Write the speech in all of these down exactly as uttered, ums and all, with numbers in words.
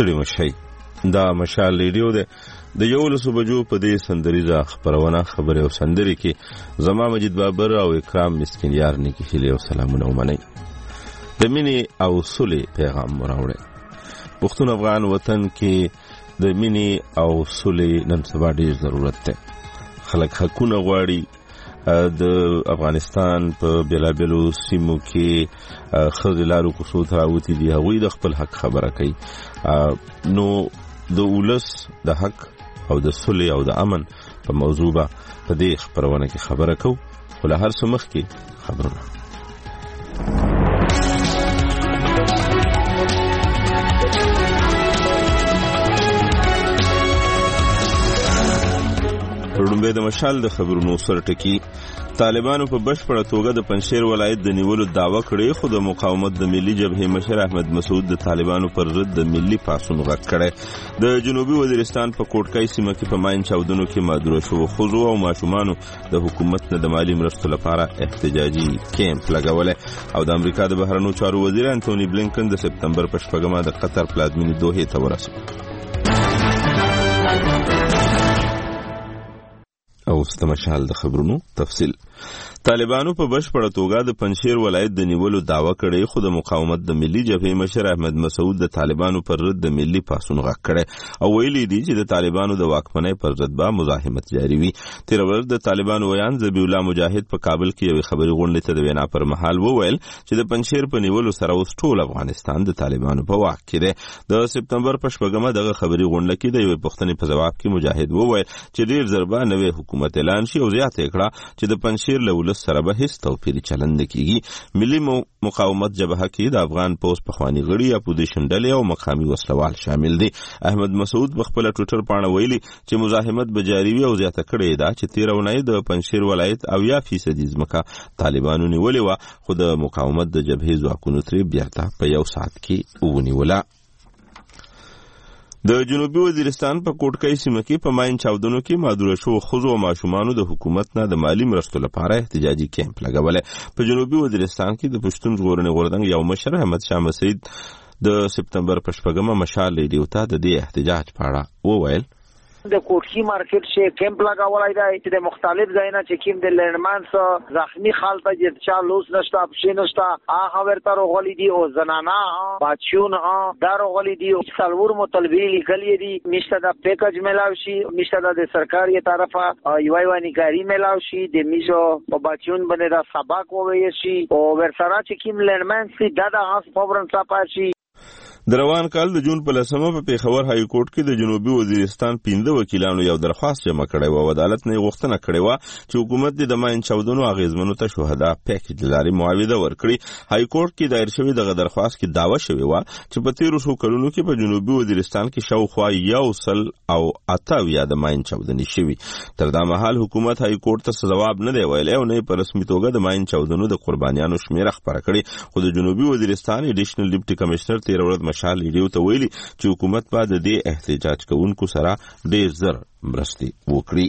ستړي مشئ. دا مشال ریډیو ده. د یولسو بجو په دې سندریزه خپرونه خبرې او سندرې کې زما مجید بابر او اکرام مسکین یار نیکی هیلې او سلامونه ومنئ. د مینې او سولې پیغام وراوړئ. پښتون افغان وطن کې د مینې او سولې نن سبا ډېر ضرورت دی. خلک حقونه غواړي. د افغانستان په بیلابیلو سیمو کې ښځې لارو کوڅو ته راوتي دي، هغوی د خپل حق خبره کوي. نو د ولس د حق او د سولې او د امن په موضوع به په دې خپرونه کې خبره کوو. خو له هر څه مخکې خبرونه. لومړی د مشال د خبرونو سرټکی. طالبانو په بشپړه توګه د پنجشیر ولایت د نیولو دعوه کړې، خو د مقاومت د ملي جبهې مشر احمد مسعود د طالبانو پر ضد د ملي پاڅون غږ کړی. د جنوبي وزیرستان په کوټکای سیمه کې په ماین چاودنو کې معذوره شوو ښځو او ماشومانو د حکومت نه د مالي مرستو لپاره احتجاجي کیمپ لګولی. او د امریکا د بهرنیو چارو وزیر انټوني بلینکن د سپتمبر په شپږمه د قطر پلازمینې دوحې ته ورسېد. اوس د مشال د خبرونو تفصیل. طالبانو په بشپړه توګه د پنجشیر ولایت د نیولو دعوه کړې، خو د مقاومت د ملي جبهې مشر احمد مسعود د طالبانو پر ضد د ملي پاڅون غږ کړی او ویلي دي چې د طالبانو د واکمنۍ پر ضد به مزاحمت جاري وي. تېره ورځ د طالبانو ویان ذبیح الله مجاهد په کابل کې یوې خبري غونډې ته د وینا پر مهال وویل چې د پنجشیر په نیولو سره اوس ټول افغانستان د طالبانو په واک کې دی. د سپتمبر په شپږمه دغه خبري غونډه کې د یوې پوښتنې په ځواب کې مجاهد وویل چې ډېر ژر به نوی حکومت اعلان شي او زیاته کړه چې د پنجشیر له ولس سره به هیڅ توپیر چلند نه کیږي. ملي مقاومت جبهه کې د افغان پوس پخوانی غړي اپوزیشن ډلې او مقامي وسلوال شامل دي. احمد مسعود په خپل ټویټر باندې ویلي چې مزاحمت به جاري وي او زیاته کړې ده چې تیره اونۍ د پنجشیر ولایت اویا فیصدي ځمکه طالبانو نیولې وه، خو د مقاومت د جبهې ځواکونو ترې بیرته په یو ساعت کې ونیوله. د جنوبي وزیرستان په کوټکای سیمه کې په ماین چاودنو کې معذوره شوو ښځو او ماشومانو د حکومت نه د مالي مرستو لپاره احتجاجي کیمپ لګولی. په جنوبي وزیرستان کې د پښتون ژغورنې غورځنګ یو مشر احمد شاه مسعود د سپتمبر په شپږمه مشال ریډیو ته د دې احتجاج په اړه وویل. د کوټکی مارکیټ شي کیمپ لګولای دی چې د مختلف ځایونو چې کیم د لندمانس زخمی خالته چې چا لوس نشته پښې نشته هغه ورته روغلی دی او زنانا بچون ها دا روغلی دی. څلور مطالبه لیکلې دي، نشته د پیکج ملاوي شي، نشته د سرکاري طرفه یو یوانی کاری ملاوي شي، د میشو په بچون باندې دا سبق ووي شي او ورسره چې کیم لندمانس دا د هاس فورن صفه شي. د روان کال د جون په لسمه په پیښور های کورټ کې د جنوبي وزیرستان پنځه وکیلانو یو درخواست جمع کړی و او عدالت نه غوښتنه کړې وه چې حکومت د ماین چاودنو اغېزمنو ته شهدا پیکج لري معاوضه ورکړي. های کورټ کې دایر شوی دغه درخواست کې دعوه شوې وه چې په تیرو څو کلونو کې په جنوبي وزیرستان کې شاوخوا یو سل او اته اویا د ماین چاودنې شوي. تر دا مهال حکومت های کورټ ته ځواب نه دی ویلی او نه په رسمي توګه د ماین چاودنو د قربانیانو شمیره خپره کړې. خو د جنوبي وزیرستان اډیشنل ډیپټي کمشنر تیره ورځ مشال ریډیو ته ویلي چې حکومت به د دې احتجاج کوونکو سره ډېر زر مرستې وکړي.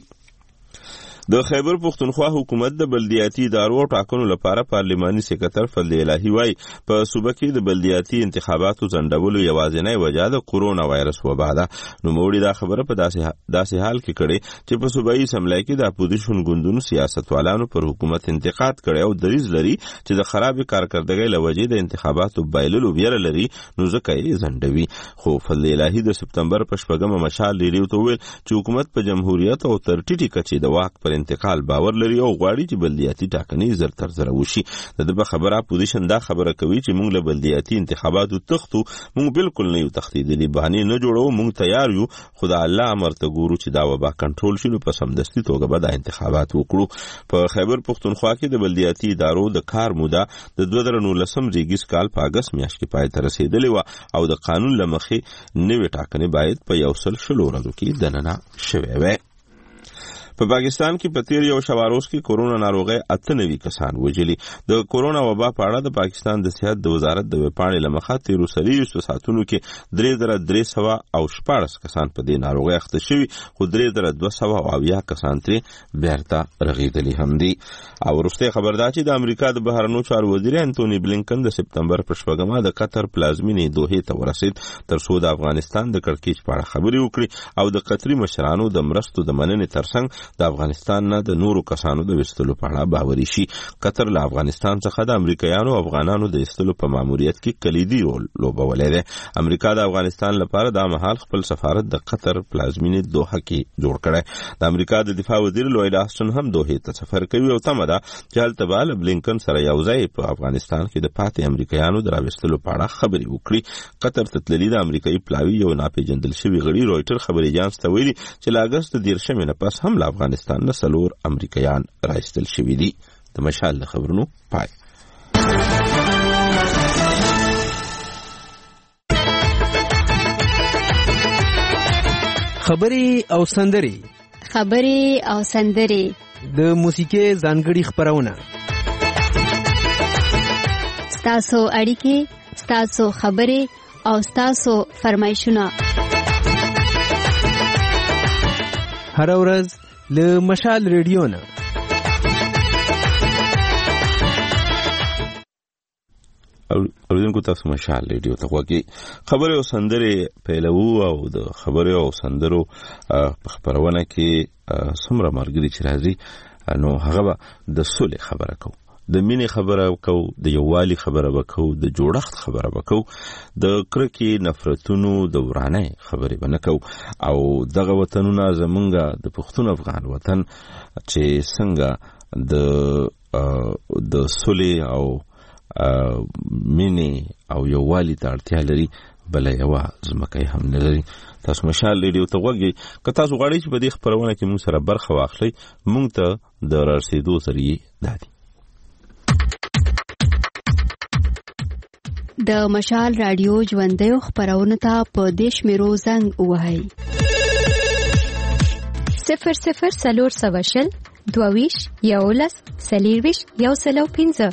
د خیبر پښتونخوا حکومت د بلدیاتي ادارو او ټاکنو لپاره پارلماني سکرټر فضل الهي وایي په صوبه کې د بلدیاتي انتخاباتو ځنډولو یوازینۍ وجه د کورونا وایرس وبا ده. نوموړي دا خبره په داسې حال کې کړې چې په صوبایي اسمبلی کې د اپوزیشن ګوندونو سیاستوالانو پر حکومت انتقاد کړی او دریځ لري چې د خرابې کارکردګۍ له وجې د انتخاباتو بایللو ویره لري، نو ځکه یې ځنډوي. خو فضل الهي د سپتمبر په شپږمه مشال ریډیو ته وویل چې حکومت په جمهوریت او تر ټیټې کچې د واک پر انتقال باور لري او غواړي چې بلدیاتي ټاکنې زر تر زره وشي. د ده په خبره اپوزیشن دا خبره کوي چې موږ له بلدیاتي انتخاباتو تښتو، موږ بالکل نه یو تښتېدلي، بهانې نه جوړو، موږ تیار یو، خو د الله امر ته ګورو چې دا وبا کنټرول شي نو په سمدستي توګه به دا انتخابات وکړو. په خیبر پښتونخوا کې د بلدیاتي ادارو د کار موده د دوه زره نولسم زیږیز کال په اګست میاشت کې پای ته رسېدلې وه او د قانون له مخې نوې ټاکنې باید په یو سل شلو ورځو کې دننه شوې وې. په پاکستان کې په تیر یو شواروز کې کورونا ناروغي اته نوي کسان وژلي. د کورونا وبا په اړه د پاکستان د صحت د وزارت د ویبپاڼې له مخه تیرو څلوېښتو ساعتونو کې درې زره درې سوه او شپاړس کسان په دې ناروغي اخته شوي، خو درې زره دوه سوه او اویا کسان ترې بیرته رغېدلي هم دي. او وروستی خبر دا چې د امریکا د بهرنیو چارو وزیر انتوني بلینکن د سپتمبر په شپږمه د قطر پلازمینې دوحې ته ورسید تر څو د افغانستان د کړکېچ په اړه خبرې وکړي او د قطري مشرانو د مرستو د مننې ترڅنګ د افغانستان نه د نورو کسانو د وستلو په اړه باوري شي. قطر له افغانستان څخه د امریکایانو او افغانانو د وستلو په ماموریت کې کلیدي رول لوبولی دی. امریکا د افغانستان لپاره د مهال خپل سفارت د قطر پلازمینې دوحه کې جوړ کړی. د امریکا د دفاع وزیر لوید آسټن هم دوحې ته سفر کوي او تمه ده چې هلته به له بلینکن سره یو ځای په افغانستان کې د پاتې امریکایانو د راوستلو په اړه خبرې وکړي. قطر ته تللي د امریکایي پلاوي یو ناپېژندل شوي غړي رویټر خبري اژانس ته ویلي چې له اګست دېرشمې نه پس هم له افغانستان نه څلور امریکایان راایستل شوي دي. د مشال د خبرونو پای. خبرې او سندرې خبرې او سندرې د موسیقي ځانګړي خپرونه ستاسو اړیکې، ستاسو خبرې او ستاسو فرمایشونه هر ورځ له مشال ریډیو نه. اوریدونکو تاسو مشال ریډیو ته غوږی. خبرې او سندرې پیلوو او د خبرې او سندرو په خبرونه کې څومره ملګري چې راځي نو هغه به د سولې خبره کوو، د مینې خبره وکړو، د یووالي خبره وکړو، د جوړښت خبره وکړو، د کرکې نفرتونو د ورانۍ خبرې به نه کوو. او دغه وطنونه زمونږ د پښتون افغان وطن چې څنګه د د سولې او مینې او یووالي ته اړتیا لري، بله یوه ځمکه هم نه لري. تاسو مشال ریډیو ته غوږی. که تاسو غواړئ چې په دې خپرونه کې مونږ سره برخه واخلئ، مونږ ته د رارسېدو ذریعې دا دي: د مشال رادیو ژوندیو خپرونو ته په دې شمیرو زنګ ووهئ: صفر صفر څلور سوه شل دوه ویشت یولس څلېرویشت یو سل او پنځه،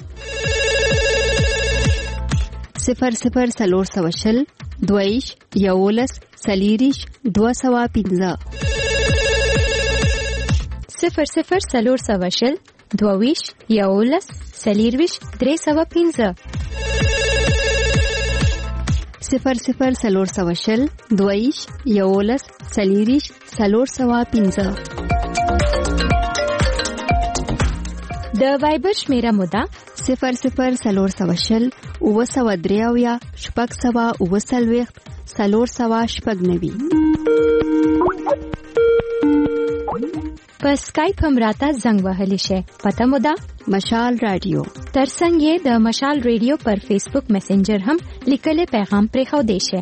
صفر صفر څلور سوه شل دوه ویشت یولس څلېرویشت دوه سوه پنځه، صفر صفر څلور سوه شل دوه ویشت یولس څلېرویشت درې سوه پنځه، صفر صفر څلور سوه شل دوه ویشت یولس څلېرویشت څلور سوه پنځه. د وایبر شمیره موده صفر صفر څلور سوه شل اووه سوه درې اویا شپږ سوه اووه څلوېښت څلور سوه شپږ نوي. په سکایپ هم راته زنګ وهلی شي. پته مو ده مشال رادیو. ترڅنګ یې د مشال رادیو پر فیسبوک میسنجر هم لیکلی پیغام پرېښودی شي.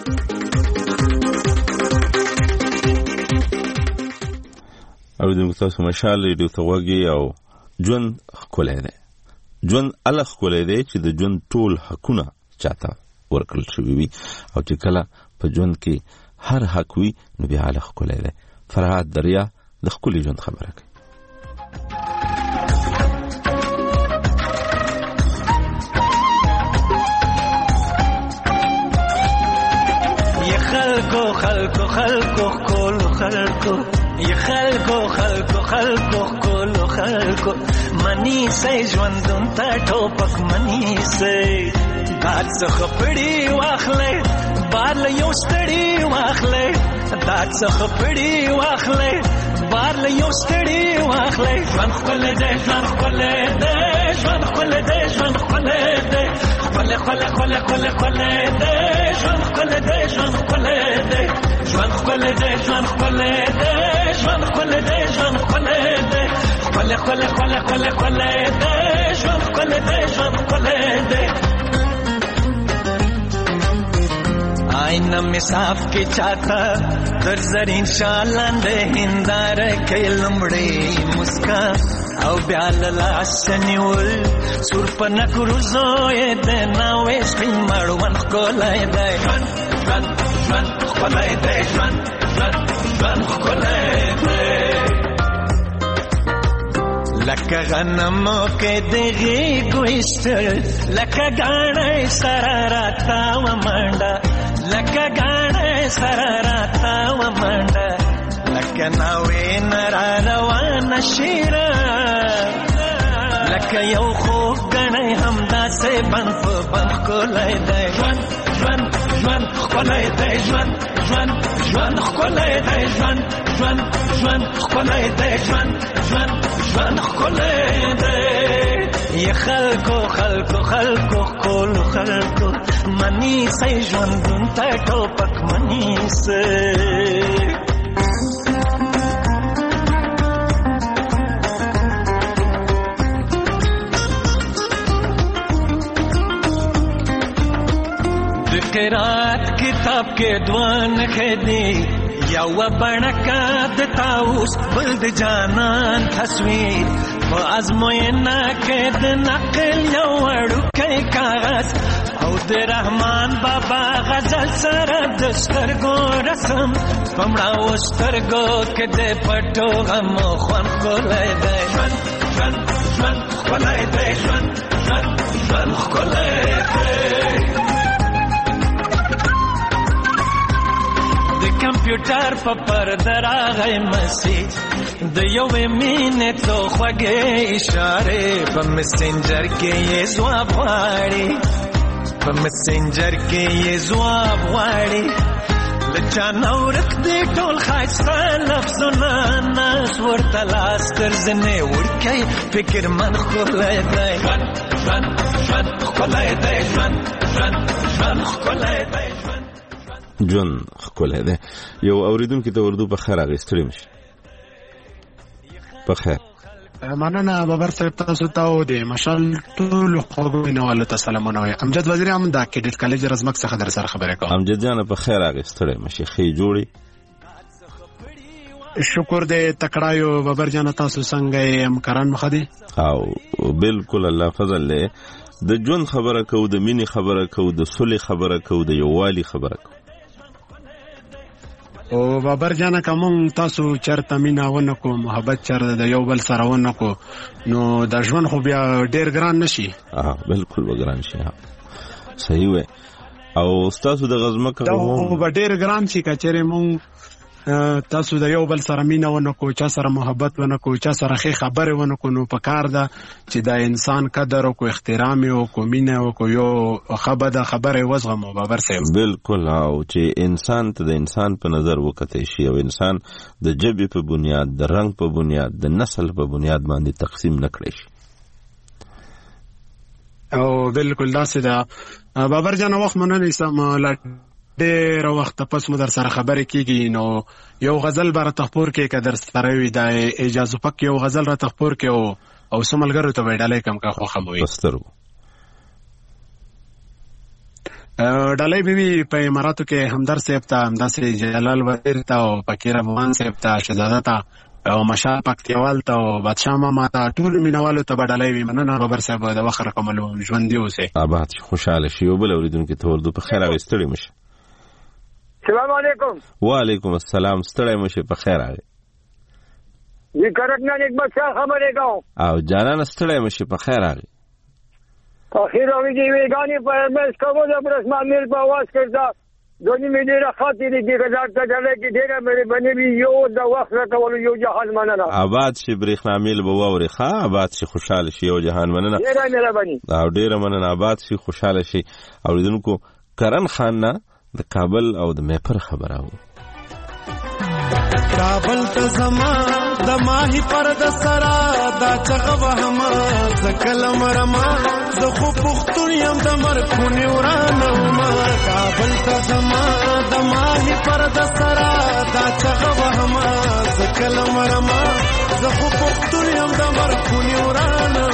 اوریدونکو تاسو مشال رادیو ته غوږی. او ژوند ښکلی دی. ژوند هله ښکلی دی چې د ژوند ټول حقونه چاته ورکړل شوي وي، او چې کله په ژوند کې هر حق وي نو بیا هله ښکلی دی. فرهاد دریا د ښکلي ژوند خبره کوي. یا خلکو خلکو خلکو ښکلو خلکو، یا خلکو خلکو خلکو ښکلو خلکو، منیسئ ژوندون ته ټوپک منیسئ، داد څخه پړي واخلئ، بار له یو ستړي واخلئ، داد څخه پړي واخلئ، بار له یو ستړي واخلئ. ژوند ښکلی دی، ژوند ښکلی دی، ژوند ښکلی دی، ژوند ښکلی دی، ښکلی ښکلی ښکلی ښکلی ښکلی دی، ژوند ښکلی دی، ژوند ښکلی دی، ژوند ښکلی دی، ژوند ښکلی دی، ژوند ښکلی دی، ژوند ښکلی دی، ښکلی ښکلی ښکلی ښکلی ښکلی دی، ژوند ښکلی دی، ژوند ښکلی دی. آئینه می صاف کې چاته در زرین شالاندې هنداره کې لمړې مسکا او بیا له لاسه نیول سور په نکرو زوی د ناوې سپین مړوند ښکلی دی. ژوند ژوند ژوند ښکلی دی، ژوند ژوند ژوند ښکلی دی. لکه غنمو کې دغې ګویشتل لکه ګاڼی سره راتاوه منډه لکه ګاڼی سره راتاوه منډه لکه ناوې نه را روانه شیره لکه یو خوږ ګڼی همداسې بند په بند ښکلی دی ژوند ژوند ژوند ښکلی دی ژوند ژوند ژوند ښکلی دی ژوند ژوند ژوند ښکلی دی ژوند ژوند ژوند ښکلی دی ی خلکو خلکو خلکو ښکلو خلکو منیسئ ژوندون ته ټوپک منیسئ قرات کتاب کې دوان خدي یو بڼکا د تاوس بل د جانان تصویر په ازموینه کې د نقل یو وړوکی کاغذ او د رحمان بابا غزل سره د سترګو رسم پمړاو سترګو کې د پټو غم خوند ښکلی دی ژوند ژوند ژوند ښکلی دی ژوند ژوند ژوند ښکلی دی کمپیوټر په پرده راغی مسیج د یوې مینې څو خوږې اشارې په مسنجر کې یې ځواب غواړي په مسنجر کې یې ځواب غواړي له چا نه ورک دی ټول ښایسته لفظونه ناس ورته لاس تر زنې وړکی فکر من ښکلی دی ژوند ژوند ژوند ښکلی دی ژوند ژوند ژوند ښکلی دی ژوند ښکلی دی. یو اورېدونکي ته اردو په خیر اخیستلی مشي. په خیر مننه بابر صاحب تاسو ته او د مشال ټولو خوږو مینوالو ته سلامونه وایم. امجد وزیر هم د کیډټ کالج رزمک څخه در سره خبرې کوم. امجد جانه په خیر اخیستلی مشي. ښې جوړې شکر دې تکړایو بابر جانه تاسو څنګه یې همکاران مخه دي او بالکل الله فضل دی. د ژوند خبره کوو د مینې خبره کوو د صلح خبره کوو د یووالي خبره کوو. او بابر جانه کوم تاسو چرته مینا ونکو محبت چرته د یو بل سره ونکو نو د ژوند خو بیا ډیر ګران نشي. اه بالکل وګران شي. صحیح وي. او تاسو د غزمکه خو به ډیر ګران شي کچره مون تاسو د یو بل سره مینا ونکو چا سره محبت ونکو چا سره خې خبره ونکو نو پکار ده چې د انسان قدر او کو احترام او کو مینا او کو یو خبره خبره وزغم بابر صاحب. بالکل. او چې انسان ته د انسان په نظر وکته شي او انسان د جبې په بنیاد د رنگ په بنیاد د نسل په بنیاد باندې تقسیم نکړي شي. او بالکل داسې ده بابر جان. وخت مننه سم لا ډېر وخت پس مو در سره خبرې کیږي نو یو غزل بار تخپور کې که در سره وي د اجازه پک یو غزل را تخپور کې او او سملګرو ته وډالې کم کا خو خموي پسترو ډالۍ به په اماراتو کې همدر صاحب ته همداسې جلال وزیر ته او فقیر افغان صاحب ته شهزاده ته او مشال پکتیوال ته او بادشاه ماما ته ټول مینوالو ته ډالۍ وي. مننه بابر صاحب د وخت رقملو ژوندي اوسئ. آباد خوشاله شي. او بل اوریدونکو ته اردو په خیر راوستلی مشه. السلام علیکم. وعلیکم السلام. ستړی مشه په خیر راغی. جی کرکنا نیک بچا خبرې کوم. او جانان ستړی مشه په خیر راغی. اخیر اوی دی ویګانی په مس کوو د برسمان میل په आवाज کړه دونی مې ډیره خاطرې کې غزاد ته ډلې کې ډیره مې بنوي یو د وخت راټول یو جهان مننه. آباد شي برېښنا میل به ووري ښه آباد شي خوشاله شي یو جهان مننه. ډیره مهرباني. او ډیره مننه. آباد شي خوشاله شي. اوریدونکو کرن خان نه د کابل او د میپر خبره و. کابل ته زما د ماهی پر د سرا دا چغه وهما زکلم رما د خو پختون يم د مر خونی ورانه ما. کابل ته زما د ماهی پر د سرا دا چغه وهما زکلم رما د خو پختون يم د مر خونی ورانه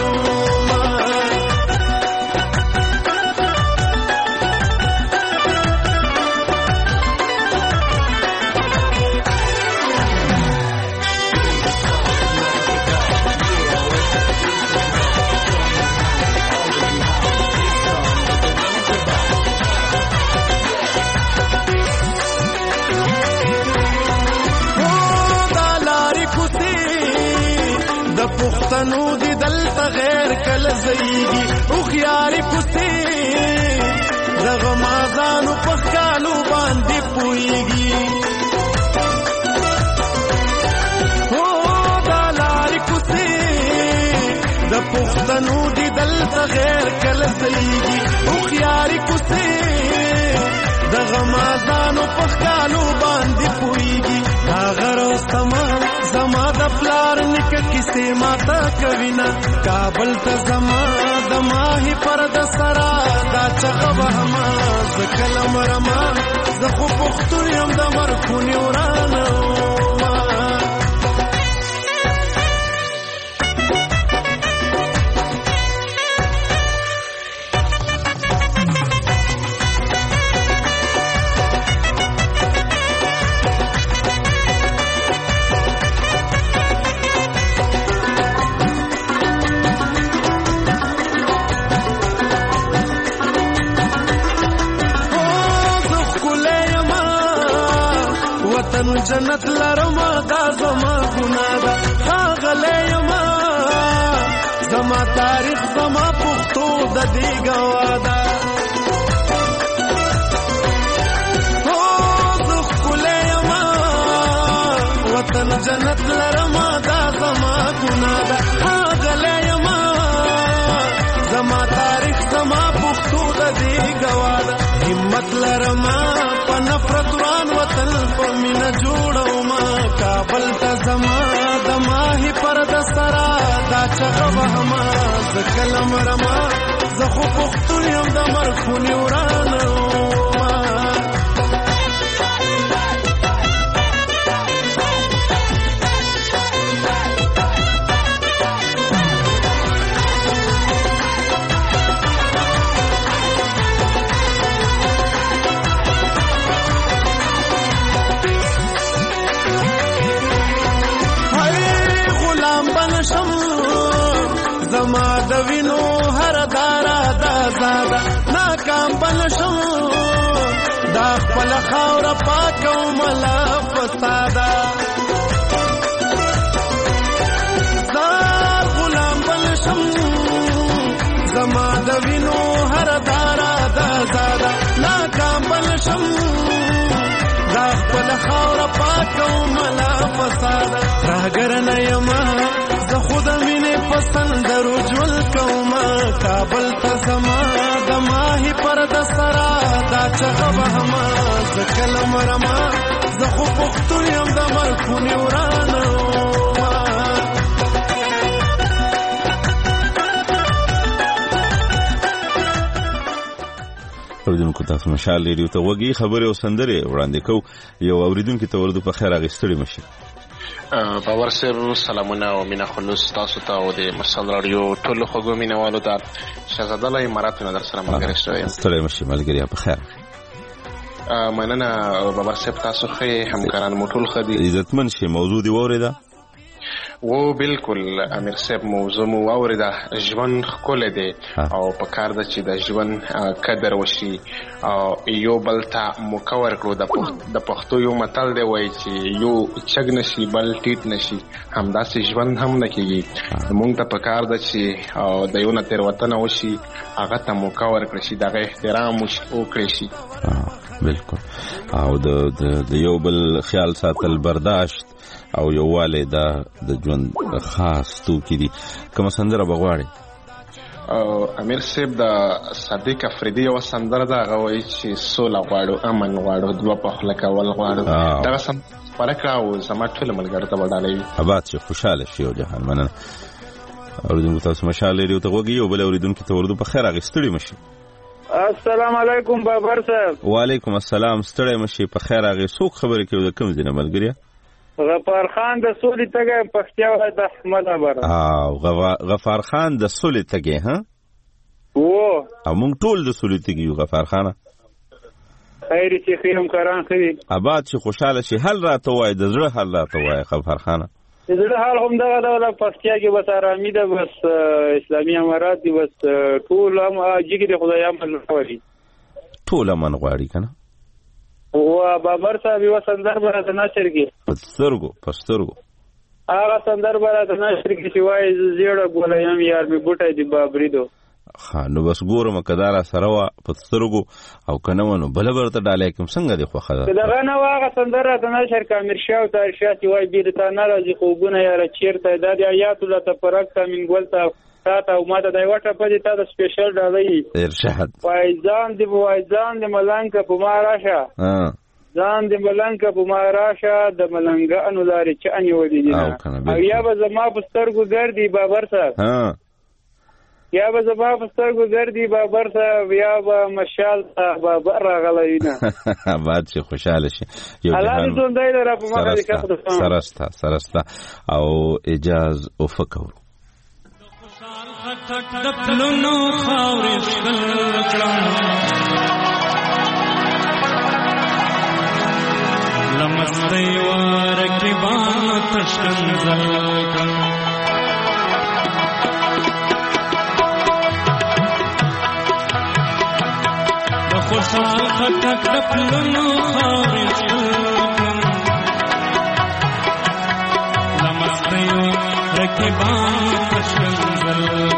پښتنو زیږي هوښیارې کوڅې د غمازانو په ښکالو باندې پوهېږي هو دا لارې کوڅې د پښتنو دي دلته غیر کله زیږي هوښیارې کوڅې د غمازانو په ښکالو باندې پوهېږي دا غره سما زما د پلار نیکه کیسې ماته کوینه کابل ته زما د ماهي پر د سرا دا چغه وهمه زه کله مرمه زه خو پښتون یم د مرخونې ورانه جنت لرما دا زما ګناه ده ښاغلی یما زما تاریخ زما پښتو د دې ګواه ده هو زه ښکلی یما وطن جنت لرما دا زما ګناه ده ښاغلی یما زما تاریخ زما پښتو د دې ګواه ده همت لرما په نفرت وران وطن په مینه جوړومه کابل ته زما د ماهي پر د سرا دا چغه وهمه زه کله مرمه زه خو پښتون یم د مرخونې ورانه زما د وینو هر دارا دا زاده ناکام بنشم دا خپل خاوره پاکوم له فساده زار غلام بنشم زما د وینو هر دارا دا زاده ناکام بنشم دا خپل خاوره پاکوم له فساده راګر نه یما زه خود مینې پسندرو جول کومه کابل ته زما د ماهي پر د سرا دا چغه وهمه زه کله مرمه زه خو پښتون یم د مرخونې ورانه اوریدونکو تاسو مشال ریډیو ته وګورئ خبرې او سندرې وړاندې کوو یو اوریدونکو ته ورته په خیر اغستړي مشي باور صاحب سلامونه او مینا خلوص تاسو ته او د مرسل رادیو ټول خوږو مینوالو ته شهزاده الله امارات نه در سره ملګری شوی ستړی مشي ملګری په خیر مننه باور صاحب تاسو ښه همکاران مو ټول ښه دي عزتمن شي موضوع دی واورېده و بالکل امیر صاحب موضوع مو واورېده ژوند ښکلی دی او په کار ده چې د ژوند قدر وشي او یو بل ته موقع ورکړو د پښتو یو متل دی وایي چې یو چګ نشي بل ټیټ نشي همداسې ژوند هم نه کېږي موږ ته په کار ده چې د یو نه تېروتنه وشي هغه ته موقع ورکړی شي د هغه احترام وکړی شي بالکل او د یو بل خیال ساتل برداشت او یووالی دا د ژوند خاص توکي دي کومه سندره به غواړې امیر صاحب د صدیق افریدي یوه سندره ده هغه وایي چې سوله غواړو امن غواړو دوه پخله کول غواړو دغه سندره خپره کړه او زما ټولو ملګرو ته به ډالۍ وي اباد شي خوشحاله شي او جهان مننه اوریدونکو تاسو مشال ریډیو ته وګورئ او بل اوریدونکو ته ورته په خیر اغستړي مشي السلام علیکم بابر صاحب وعلیکم السلام ستړی مشي په خیر اغه څوک خبرې کوي د کوم ځای نه ملګری غفار خان د سولې تګه پښتیا د احمد ابر او غفار خان د سولې تګه ها و او موږ ټول د سولې تګه یو غفار خان خیر چې خیم کاران خیر آباد چې خوشاله شي حل راته وای د زړه حل راته وای غفار خان د زړه حال هم دغه د پښتیا کې بس آرامي ده بس اسلامي امارات دي بس ټول هم جګړه خدای هم لوري ټول من غواړي کنه او بابر صاحب یو سندر به نه چرګي پسترګو پسترګو هغه سندر براته نشر کې چې وایي زیړه ګوله یم یار مې بوټی دی بابریدو. ها نو بس ګورم کدار سره وا په سترګو او کنه ونو بل برته ډالای کوم څنګه دی خو خدا دغه نو هغه سندر راته نشر کا مرشا او تارشا چې وایي بیرته راځي خوبونه یار چیرته د آیات الله تبارک من ګولتا تا ته او ماته دا وټه په دې تا د سپیشل ډالۍ ارشاد وای ځان دی وای ځان دی ملنګ په ما راشه ها ځان دی ملنګ په ما راشه د ملنګ انو لاري چې اني ودی دي او یا به زما په سترګو ګرځي بابر صاحب ها یا به زما په سترګو ګرځي بابر صاحب یا به مشال بابر راغلی نه بعد چې خوشاله شي یو الله دې زوندای لره په ما دې کړو سرستا سرستا او اجاز او فکر د پلونو خاورې شل کړم لمستې ورکبان تشنزل کړم د خوشحال خټک د پلونو خاورې شل کړم لمستې ورکبان تشنزل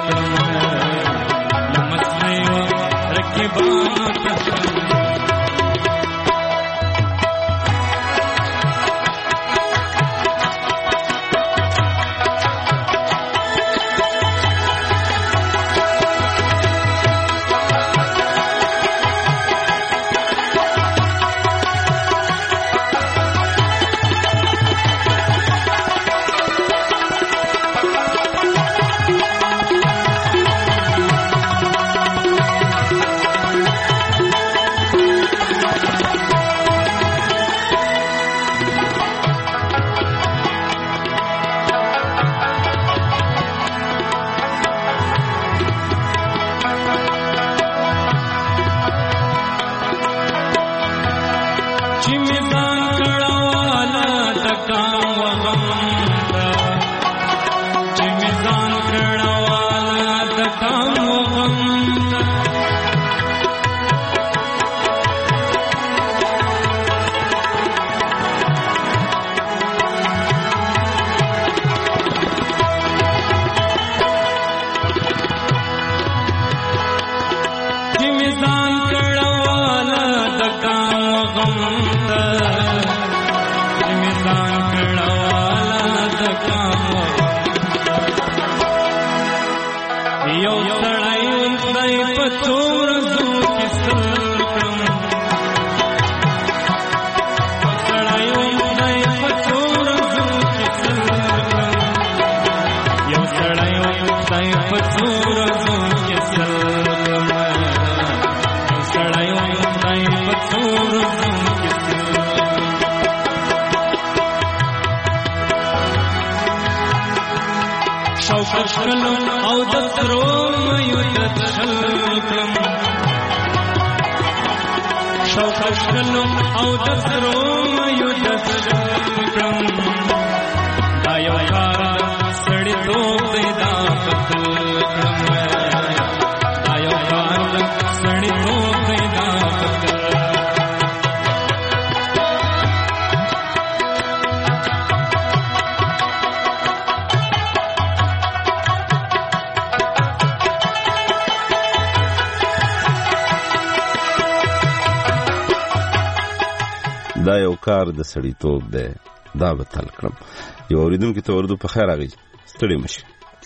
دا یو کار د سړیتوب دی دا به تل کړم یو اوریدونکو ته ورته په خیر راغی ستړي مشه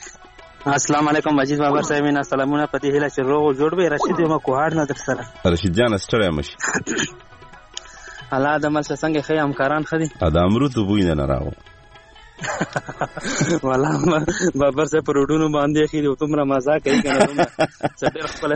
السلام علیکم مجید بابر صاحب مینا سلامونه پتی هله چې روغ جوړ به رشید ما کوهاړ نه در سره رشید جان ستړي مشه الله د مل څنګه خې همکاران خدي ادم امرو ته بوینه نه راو والله بابر صاحب پروډونو باندې خې ته تمره مزه کوي کنه څه خپل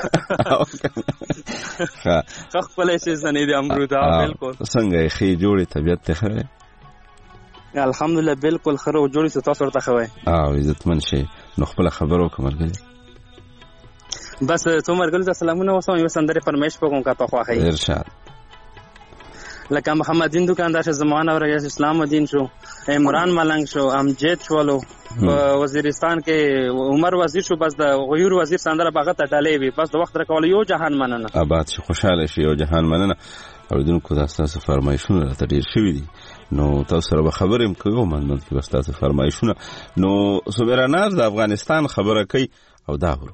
خپل شي زنه دي امرو دا بالکل څنګه خې جوړه طبيعت ته خره الحمدلله بالکل خره او جوړی ستاسو ورته خوي او عزتمن شي نو خپل خبرو کومرګل بس څومرګل سلامونه وسو یو سندره فرمایش پکوم کا په خواخی ارشاد لکه محمد دین دکاندار شه زمانہ اور اسلام الدین شو عمران ملنګ شو امجد شولو وزیرستان کې عمر وزیر شو بس د غیور وزیر سندره باغه ته ډالې وي بس د وخت راکول یو جهان مننه آباد شي خوشاله شي یو جهان مننه او دونکو تاسو فرمایشونه راته ډیر شوی دي نو تاسو سره به خبرې هم کوو منځ کې به ستاسو فرمایشونه. نو صبراناز د افغانستان خبره کوي او دا ورو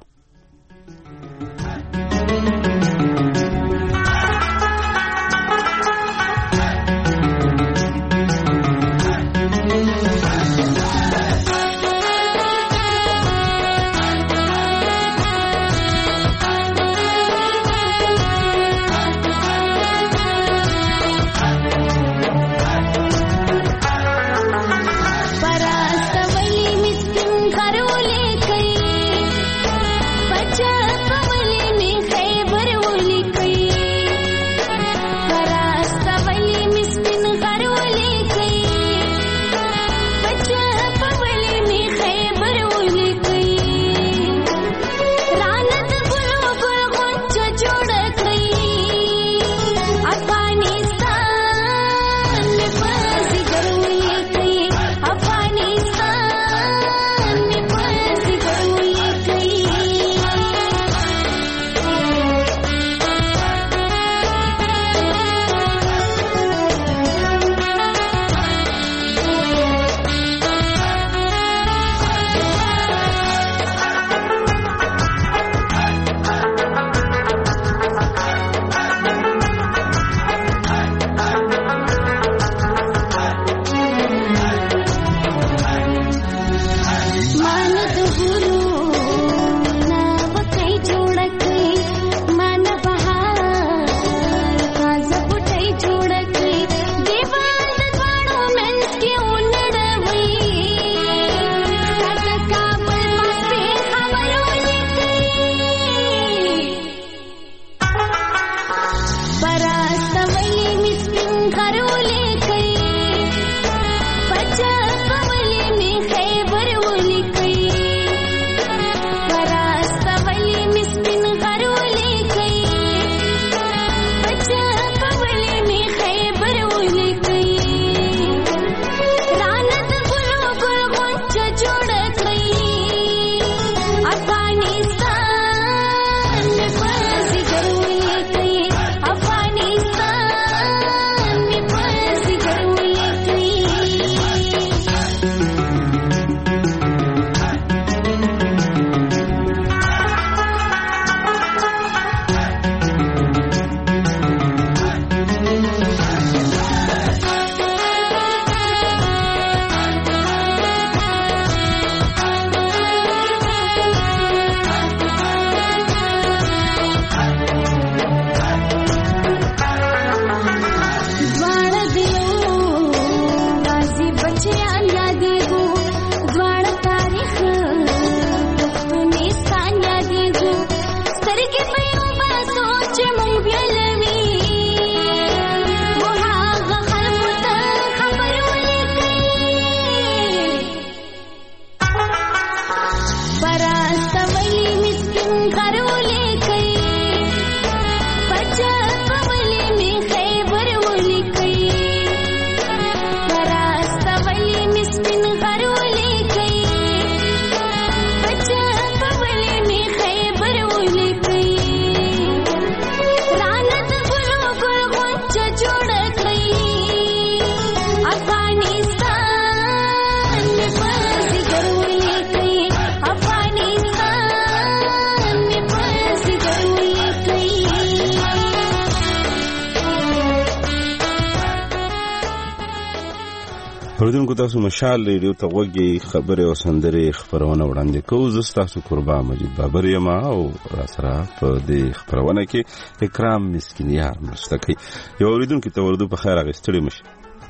اوریدونکو تاسو مشال ریډیو ته وګورئ خبره او سندره خبرونه وړاندې کوو. زه تاسو قربا مجید بابر یم او را سره په دې خبرونه کې اکرام مسکینیار مستقی یو اوریدونکو ته ورته په خیر اغستړي مشه.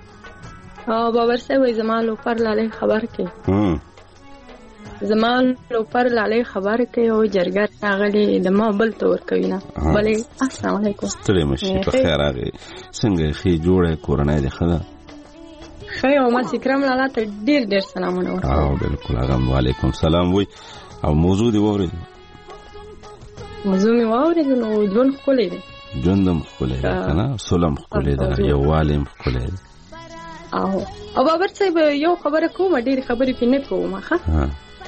ها بابر سوي زمالو پر لاله خبر کې هم زمالو پر لاله خبر کې او جرګه راغلي د ما بل تور کوي نه بلې السلام علیکم. ستړي مشه په خیر اغه څنګه خې جوړه کورنۍ ده خدا خیر او ما سکرام لاله ته ډیر ډیر سلامونه ورکړم. او بالکل هغه وعلیکم سلام وای او موضوع دی ووري موضوع می ووري نو ژوند خولې دی ژوندم خولې ده کنه سلام خولې ده یو والم خولې ده. او او بابر صاحب یو خبره کوم ډیر خبرې پینې کوم ښه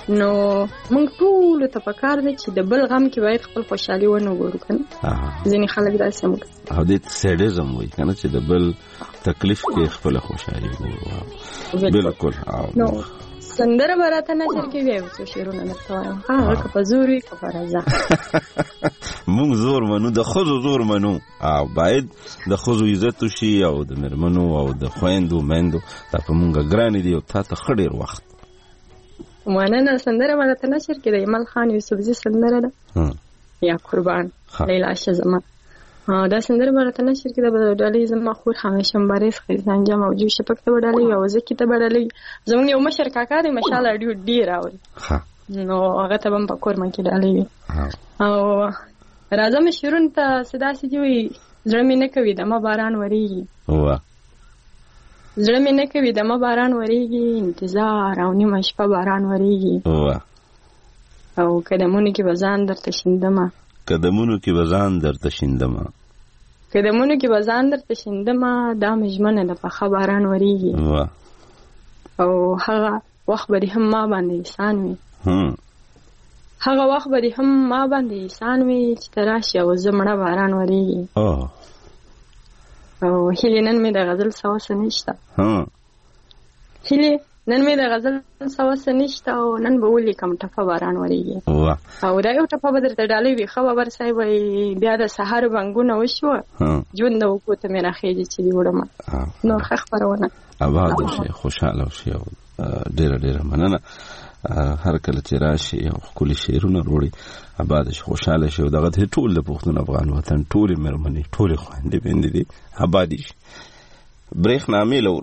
نو موږ ټول ته پکار دی چې د بل غم کې باید خپل خوشحالي ونه ګورو کنه. ځینې خلک داسې موږ او دې سیډیزم وایي کنه چې د بل تکلیف کې خپل خوشحالي ګورو. بالکل. نو سندره براته نه چر کې ویو څه شیرونه درته وایم هغه که په زور وي که په رضا. موږ زور منو، د ښځو زور منو او باید د ښځو عزت وشي او د مېرمنو او د خویندو میندو دا په موږ ګرانې دي او تا ته ښه ډېر وخت. مننه. سندره براته نه چر کې د ایمل خان یوسفزي سندره ده یا قربان لیلا شه زما. دا سندره براته نه چر کې د ډالۍ زما خور همیشه مبارز خیزانجه موجود شپک ته ډالۍ او زکی ته ډالۍ زموږ یو مشر کاکا دی ماشاءالله ډیر ډیر راوړي نو هغه ته هم په کورما کې ډالۍ وي. او راځم شیرون ته صدا سي وي زړه مې نه کوي دمه باران وریږي. وا زړه مې نه کوي دمه باران وریږي انتظار او نیمه شپه باران وریږي. وا او قدمونو کې بزان درته شیندمه قدمونو کې بزان درته شیندمه قدمونو کې بزان درته شیندمه دا مجمنه د پخه باران وریږي. وا او هغه وخت به هم ما باندې احسان وي هم هغه وخت به هم ما باندې احسان وي چې تراشي او زمړه باران وریږي. او او هلي نن مې د غزل سوس نشته هم هلي نن مې د غزل سوس نشته او نن به ولي کم ټپه باران وریږي. وا او دا یو ټپه به درته ډالۍ وي خبر صاحب بیا د سحر بنګونه وشو ژوند د وکوت مې راخېږي چې دی وړم نو ښه خبرونه آباد شي خوشاله شي او ډېر ډېر مننه. هر کله چې راشي او ښکلي شعرونه وروړي آباد شي خوشاله شي او دغه ټول د پښتون افغان وطن ټولې مېرمنې ټولې خویندې بیندې دي آبادي شي. برېښنامې لور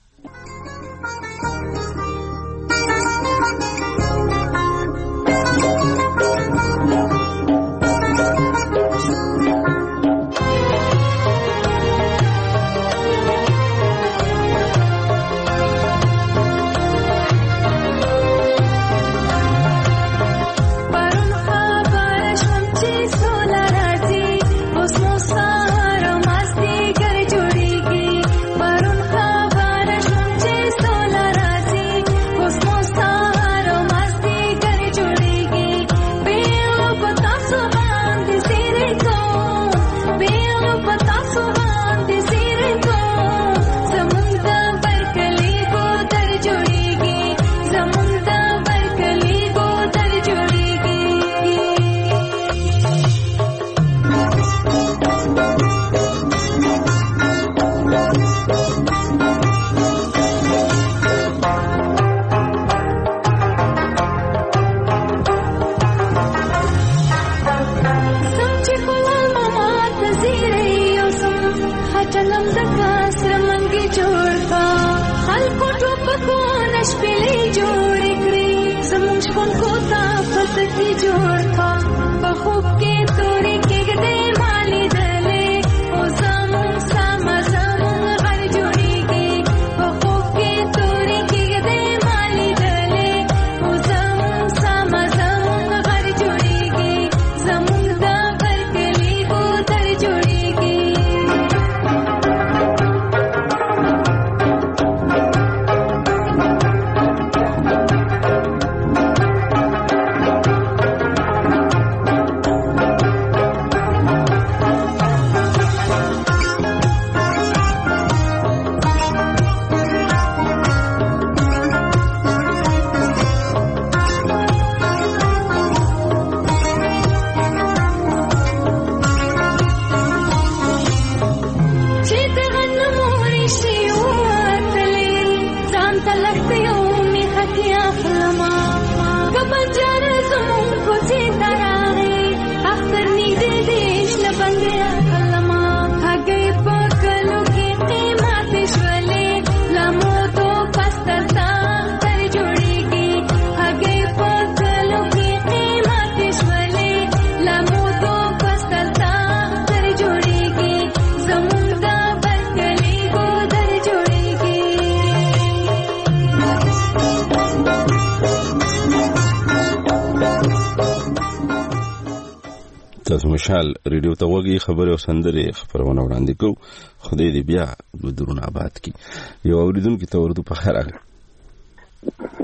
مشال ریډیو ته وګي خبره او سندره خبرونه وړاندې کو خدای دې بیا بدرون آباد کی. یو اوریدونکو ته ورته په خیر راغلی.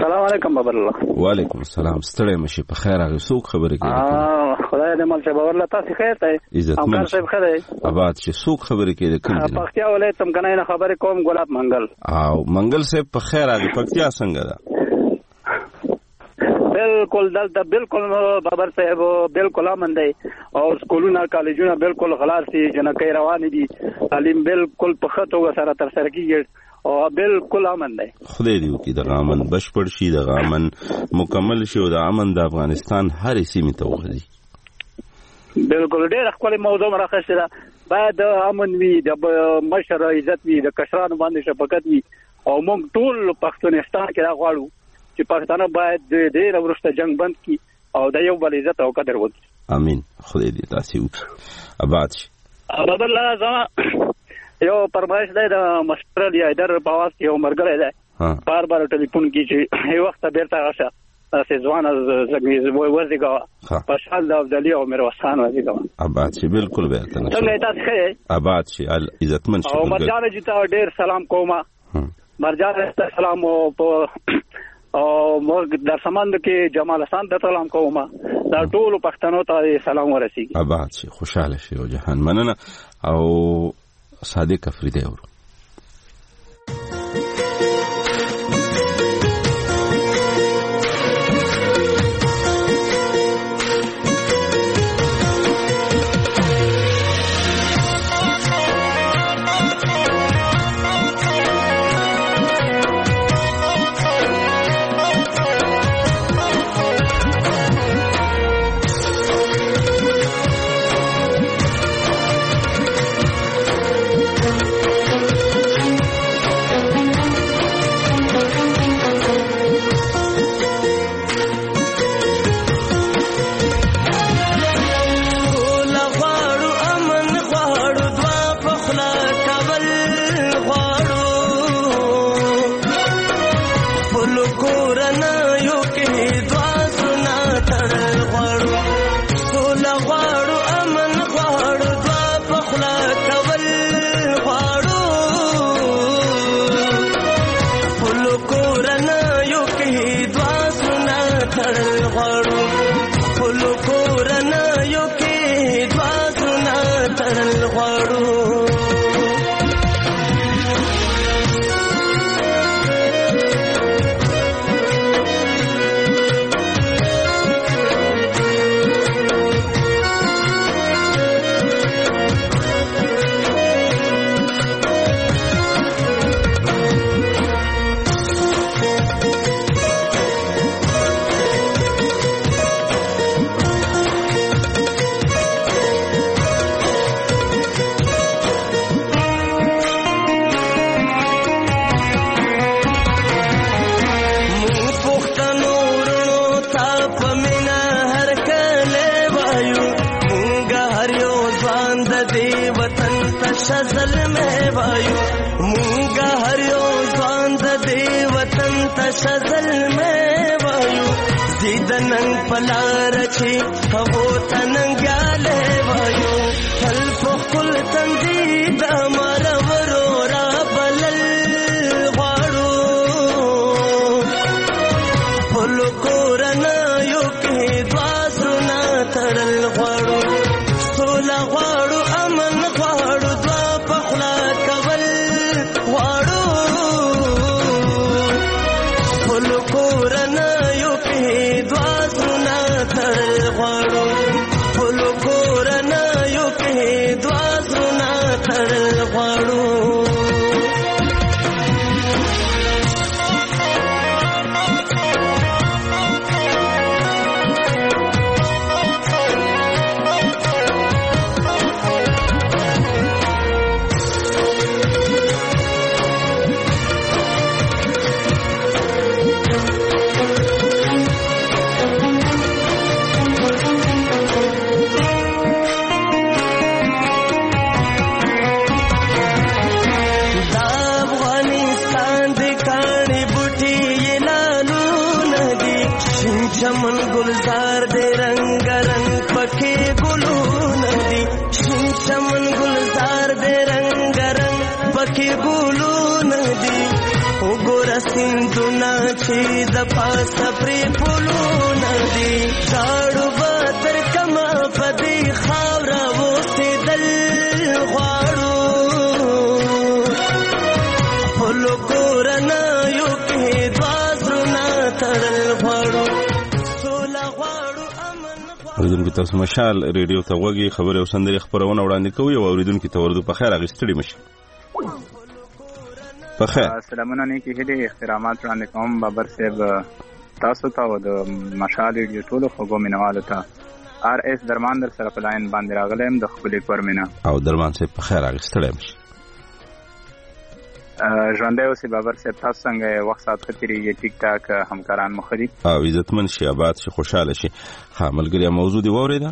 السلام علیکم بابر الله. وعلیکم السلام. ستړی مشي په خیر راغی. څوک خبرې کوي؟ اه خدای دې مل شه بابر الله. تاسو خیر ته عزت من صاحب خیر آباد چې څوک خبرې کوي؟ کوم پکتیا ولایت تم کنه نه خبرې کوم ګلاب منګل. او منګل صاحب په خیر راغی. پکتیا څنګه ده؟ بالکل دلته بالکل بابر صاحب بالکل امن دی او سکولونه کالجونه بالکل خلاص دي، جنکې روان دي، تعلیم بالکل په خطو سره تر سره کیږي او بالکل امن دی. خدای دې وکړي د امن بشپړ شي، د امن مکمل شي او د امن د افغانستان هر سیمه ته وغځي. بالکل ډېر خپل موضوع راخښه ده. باید امن وي، د مشر عزت وي، د کشرانو باندې شفقت وي او موږ ټول پښتونستان کې راغواړو چې پښتانه باید د دې ورسته جنگ بند کړي او د یو بل عزت او قدر وکړي. امين. خدای دې تاسو وکړي. آباد شي. بابر الله زما یو پرمایش دی د مسترل یا در په واسطه یو مرګره دی. بار بار ټلیفون کی چې هي وخت بیرته راشه تاسو ځوان زګیز وای وځګه په شال د افضلی او مروسان وځګه. آباد شي. بالکل به تاسو څنګه تاسو ښه؟ آباد شي. عزتمن شي. او مرجان جی ته ډیر سلام کوم. مرجان ته سلام او په او موږ در سمند کې جمال حسن ته سلام کوم. دا ټول پښتنو ته سلام ورسیږي. آباد شي. خوشاله شي او جهان مننه. او صادق افریدی اور سندونه چې د پاسه پرې پلونه دي ژاړو به تر کمه په دې خاوره اوسېدل غواړو خپلو کورنیو کې دوه زړونه تړل غواړو سوله غواړو امن اوریدونکو تاسو مشال ریډیو ته غوږی خبرې او سندرې خپرونه وړاندې کوي او اوریدونکو ته ورته په خیر اغستړي مشي په خیر سلامونه نیکی هدي احترامات وړاندې کوم بابر صاحب تاسو ته او د مشال ریډیو ټولو خوږو مینوالو ته آر اس درمان در سره په لاین باندې راغلم د خپلې کور مینا او درمان صاحب په خیر اغستړي مشي ژوندی اوسې بابر صاحب تاسو څنګه وخت ساعت ښه تېرېږي ټیک ټاک همکاران مو ښه دي او عزتمن شي آباد شي خوشحاله شي ښه ملګري موضوع دې واورېده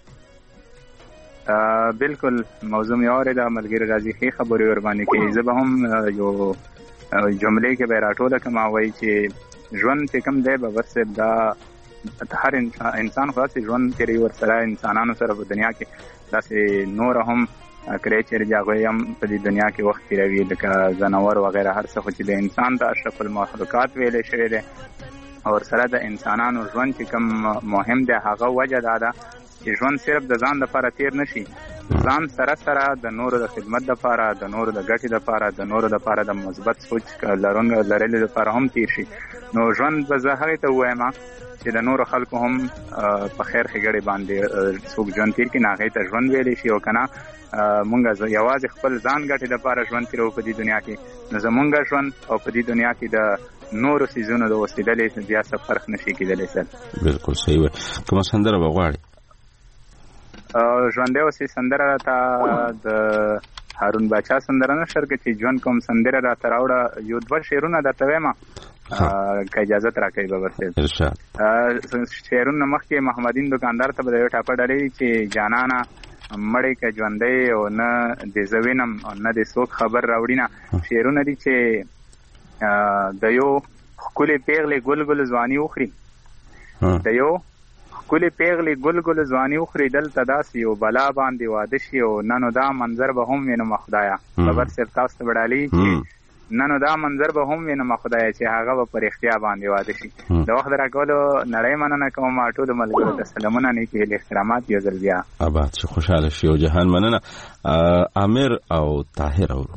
بالکل موضوع مې واورېده ملګري راځي ښې خبرې ورباندې کوي زه به هم یو جملې کې به یې راټوله کړم وایي چې ژوند چې کوم دی بابر صاحب دا هر انسان خو داسې ژوند تېروي ورسره انسانانو سره په دنیا کې داسې نور هم کړی چې هغوی هم په دې دنیا کې وخت تېروي لکه ځناور وغیره هر څه خو چې د انسان ته اشرف المخلوقات ویلی شوی دی او ورسره د انسانانو ژوند چې کوم مهم دی هغه وجه دا ده چې ژوند صرف د ځان دپاره تېر نه شي ځان سره سره د نورو د خدمت دپاره د نورو د ګټې دپاره د نورو دپاره د مثبت سوچ لرلو دپاره هم تېر شي نو ژوند به زه هغې ته ووایم چې د نورو خلکو هم په خیر ښېګړې باندې څوک ژوند تېر کړي نو هغې ته ژوند ویلی شي او که نه مونږ یوازې خپل ځان ګټې دپاره ژوند تېروو په دې دنیا کې نو زمونږ ژوند او په دې دنیا کې د نورو څیزونو د اوسېدلې بیا څه فرق نشي کېدلی سر بلکل صحیح وی کومه سندره به غواړې ژوندی اوسې سندره راته د هارون باچا سندره نشر که چې ژوند کوم سندره راته راوړه یو دوه شعرونه درته وایم که اجازت راکوي بابر صاحب شعرونه مخکې محمدین دکاندار ته به د یو ټاپه ډالۍ چې جانانه مړی که ژوندی او نه د زه وینم او نه د څوک خبر راوړي نه شعرونه دي چې د یو ښکلې پیغلې ګل ګل ځواني وخوري د یو ښکلې پیغلې ګل ګل ځواني وخوري دلته داسې یو بلا باندې واده شي او ننو دا منظر به هم وینم خدایه بابر صاحب تاسو ته به ډالۍ چې ننو دا منظر به هم وینم خدایه چې هغه به په رښتیا باندې واده شي د وخت راکولو نړۍ مننه کوم ټولو ملګرو ته سلامونه نیکې هیلې احترامات یو ځل بیا آباد شي خوشحاله شي او جهان مننه عامر او طاهر اورو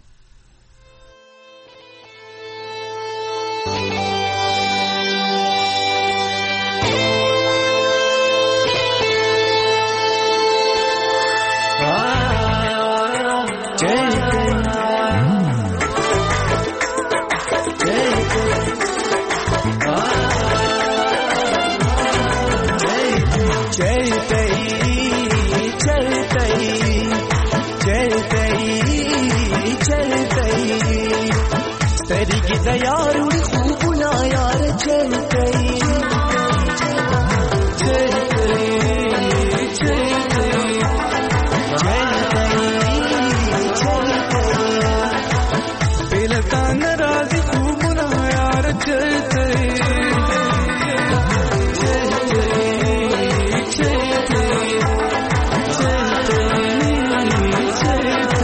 यारुड़ी खूब ना यार चल गई चल गई चल गई चल गई चल गई बेलता नाराज़ी खूब ना यार चल गई चल गई चल गई चल गई चल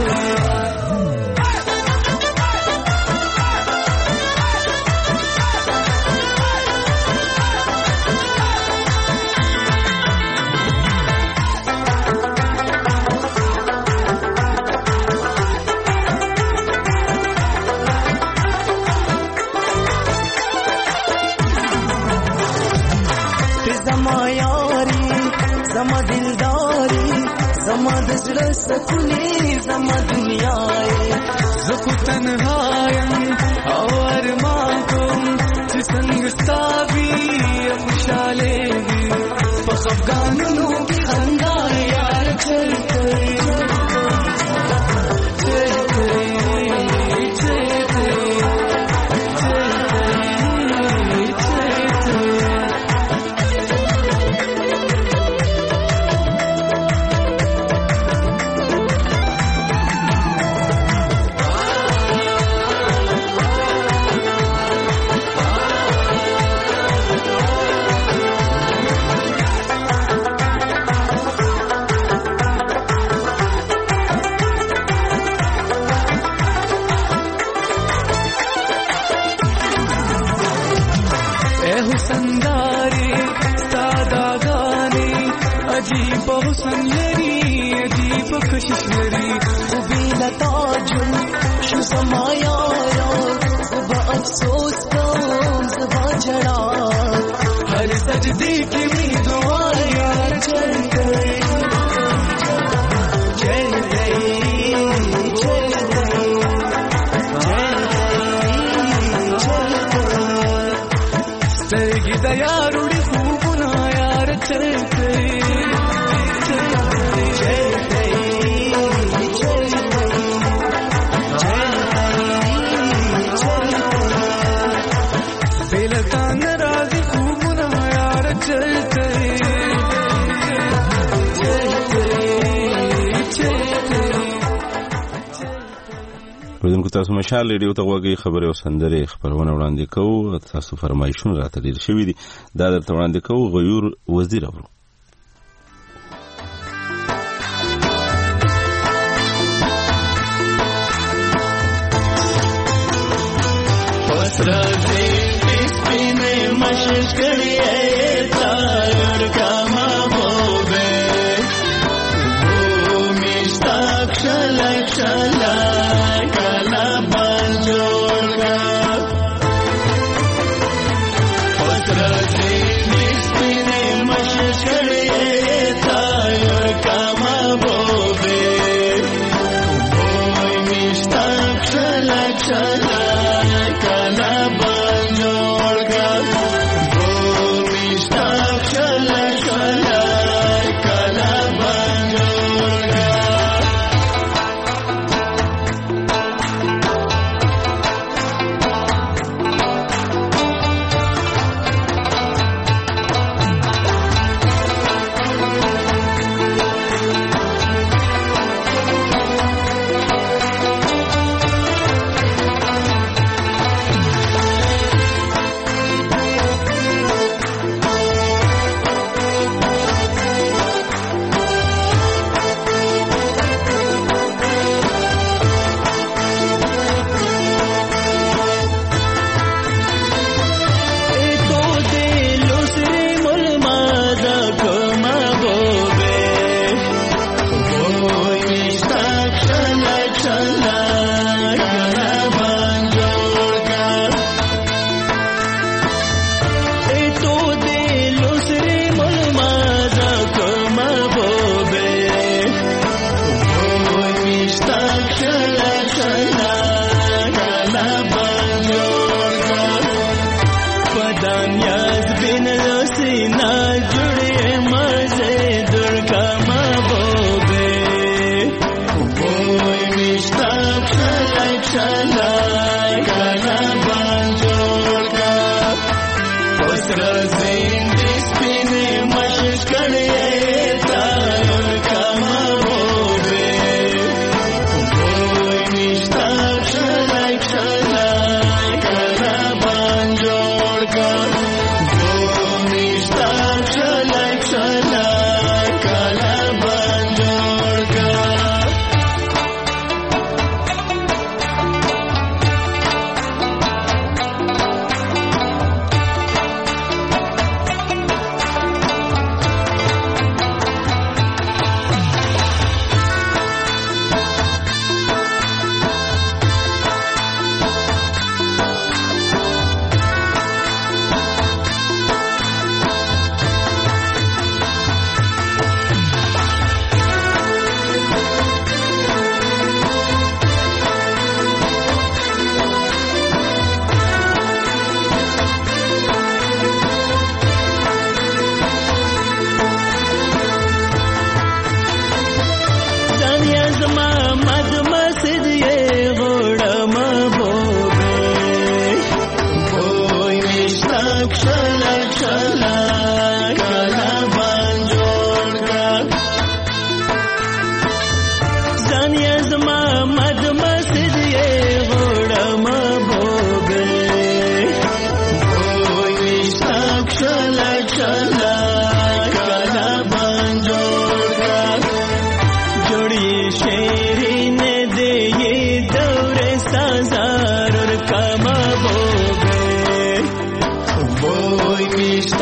زما دلداري زما د زړه سکونې زما دنیا زه خو تنها یم او ارمان کوم چې څنګه ستا وي خوشحالې وي په خفګانونو کې خندا یار چل کوي چل کوي چل کوي سنداري ستادا غاني عجيب حسن لري عجيب کشش لري وبلا تاجل شو زما یارا زبا افسوس کوم زبا جڑا ہر سجدے کی بھی دعا یار چل گئی چل گئی چل گئی چل گئی سترگی دا یار اڑی خوبنا یار چل گئی ودونکو تاسو مشال ریډیو ته غوږی خبرې او سندرې خبرونه وړاندې کوو. تاسو فرمایشونه راته ډېر شوي دي، دا درته وړاندې کوو. غیور وزیر اورو.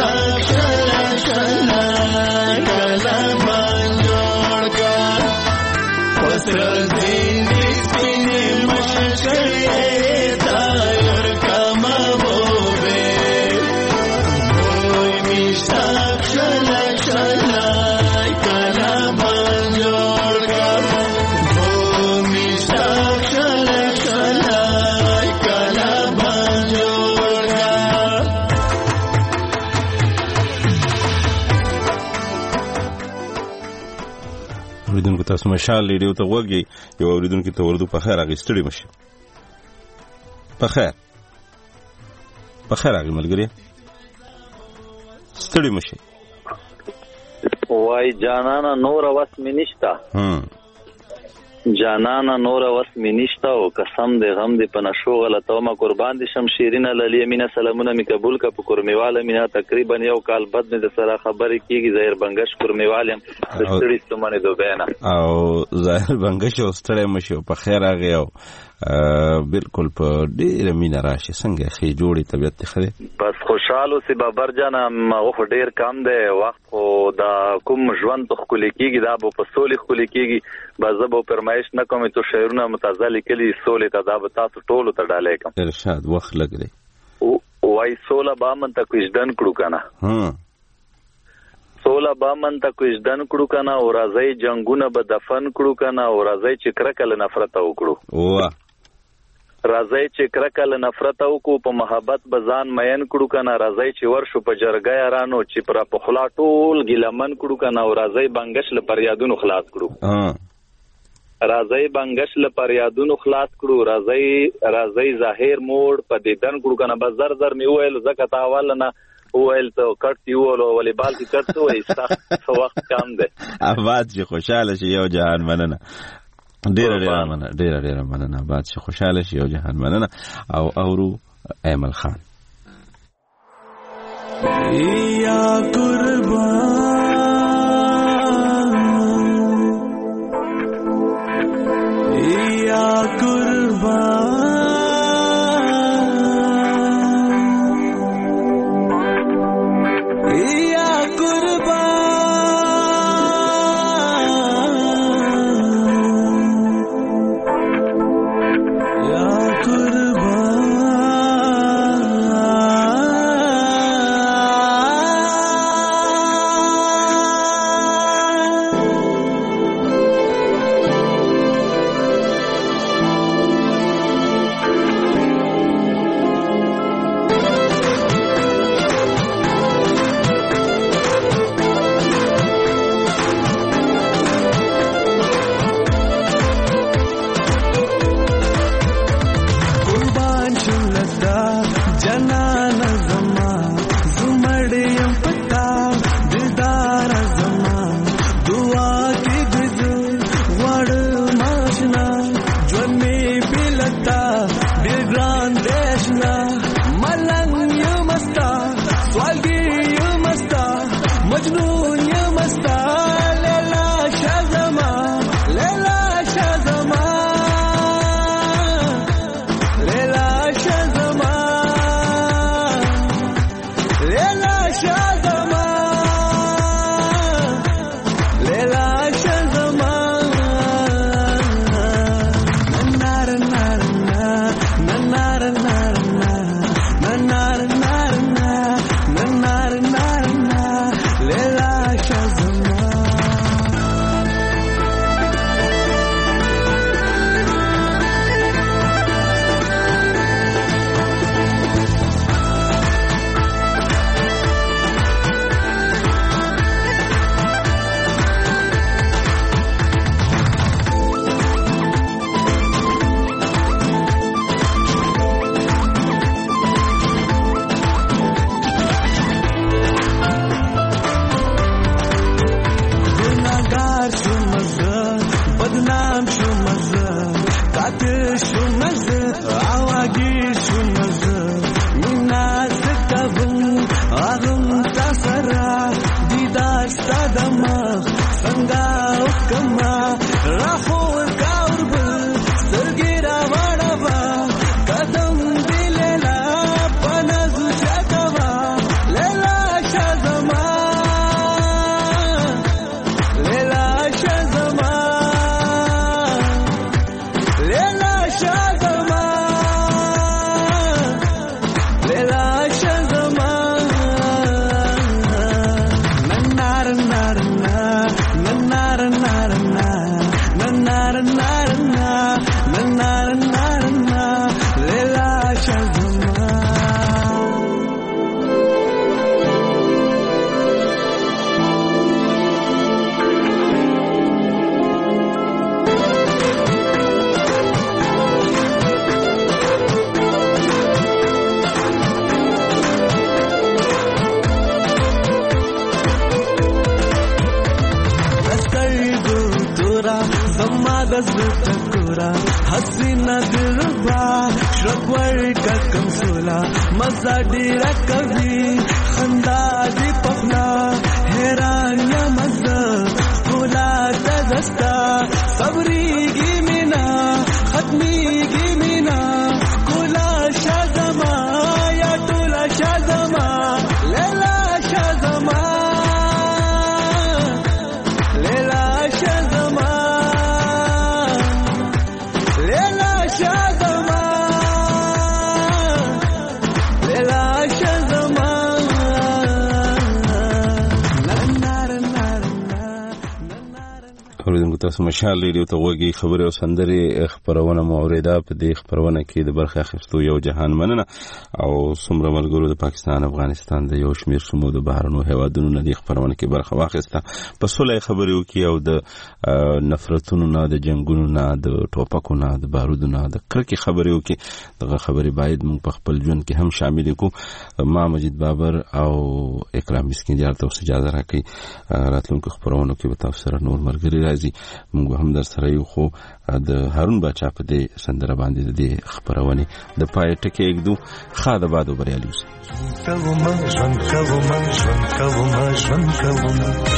اوریدونکو تاسو مشال ریډیو ته وګورئ یو اوریدونکو ته ورته په خیر هغه ستړي مشه په خیر په خیر هغه ملګری ستړي مشه وای جانانا نور وس منشتا هم جانانا نور وس منشتا او قسم دې غم دې پنا شو غلطه ما قربان دي شمشیرین علی امینه سلامونه می قبول کا پکورمیواله مینا تقریبا یو کال بعد مې د سره خبرې کیږي ظاهر بنگش کورمیوالم د ستړي ستمنه دوبینا او ظاهر بنگش او ستړي مشه په خیر هغه او بالکل په ډیر مینا راشي څنګه خې جوړي طبيعت خره بس خوشاله سی بابر جان مغه ډیر کم دی وخت خو دا کوم ژوند خولي کیږي دا په سولې خولي کیږي بزبو پرمایش نه کوم ته شعرونه متزل کلی سولې ته دا به تاسو ټولو ته ډالې کوم ارشاد وخت لګري وای سولا بامن ته کوژدن کړو کنه ها سولا بامن ته کوژدن کړو کنه او راځي جنگونه به دفن کړو کنه او راځي چې کرکل نفرت وکړو واه راځي چې کرکل نفرت وکړو په محبت بزان مین کړو کنه راځي چې ورشو په جرګه یارانو چې پر په خلا ټول ګلمن کړو کنه او راځي بنگش ل پریادونو خلاص کړو ها راځي بنگش ل پریادونو خلاص کړو راځي راځي ظاهر موړ په دیدن کړو کنه بس زر زر می ویل زکه تاول نه ویل ته کټي وولو والیبال کې کټ وای سخت وخت کم دی آباد چې خوشاله شي یو جهان مننه ډیر ډیر مننه ډیر ډیر مننه آباد چې خوشاله شي یو جهان مننه او اورو ایمل خان یا قربان یا قربان دزړه حسینا دلبا شکور کا کمسولا مزه ډیره کوي خندا دې پخلا حیران یا مزه کولا دستا صبرېږي مینا ختمېږي مینا کولا شازما یا ټولا شازما لیلا شازما لیلا شازما لیلا شازما لیلا شازما اوریدونکو تاسو مشال ریډیو ته وګورئ خبري او سندري خبرونه مو اوریدا په دې خبرونه کې د برخه اخیستو یو جهان مننه او څومره ملګرو د پاکستان افغانستان د یو شمیر شمو د بهرنو هیوادونو نه د خبرونه کې برخه واخیسته په سولې خبرو کې او د نفرتونو نه د جنگونو نه د ټوپکو نه د بارودو نه د کرکې خبرو کې دغه خبري باید موږ په خپل ژوند کې هم شامل کړو. ما مجید بابر او اکرام مسکین جار ته اجازه راکړي راتلونکو خبرونو کې به تاسو سره نور ملګري موږ هم در سره یو خو د هارون باچا په دې سندره باندې د خبرونه د پای ټکی یګدو خاده بادو بریالي اوسه. کوم ژوند کوم ژوند کوم ژوند کوم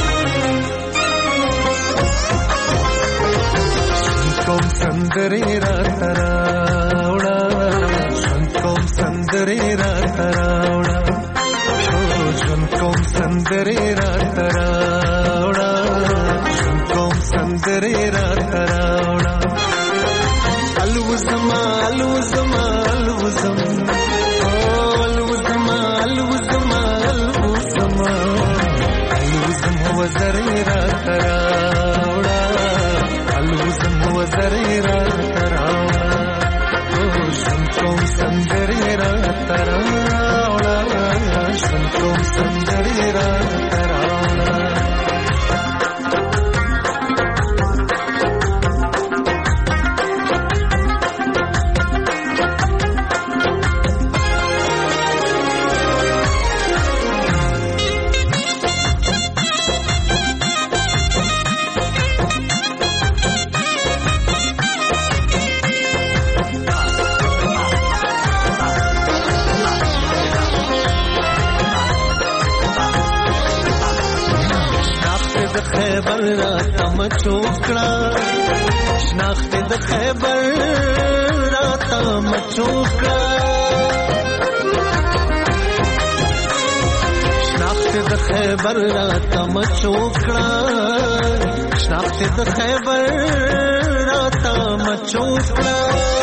کوم سندري را تراوړه ژوند کوم سندري را تراوړه ژوند کوم سندري را تراوړه سندري را تراوړه الوزما الوزما الوزم الوزما الوزما الوزما الوزم وزري را تراوړه الوزم وزري را تراوړه شم کوم سندري را تراوړه شم کوم سندري را تراوړه خیبر راته مچوکړه شناخت د خیبر راته مچوکړه شناخت د خیبر راته مچوکړه شناخت د خیبر راته مچوکړه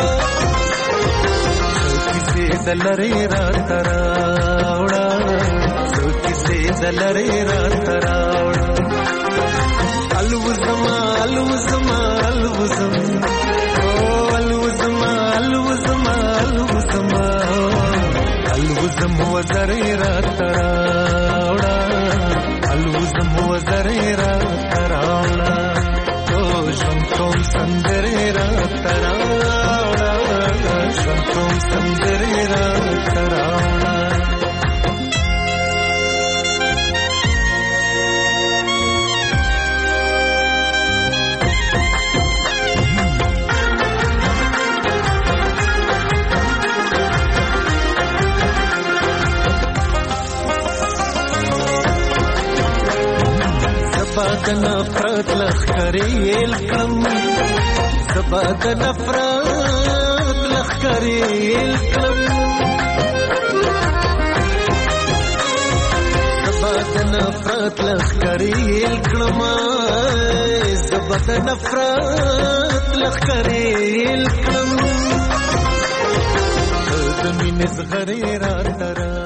کیسې دلری راته راوړه کیسې دلری راته راوړه الوزما الوزما الوزم الوزما الوزما الوزما الوزم وزري را تراوړه الوزم وزري را تراوړه ژوند کوم سندري را تراوړه ژوند کوم سندري را تراوړه زباد نفرت لخکری الکم زباد نفرت لخکری الکم زباد نفرت لخکری الکم زباد نفرت لخکری الکم زمین زغری را ترا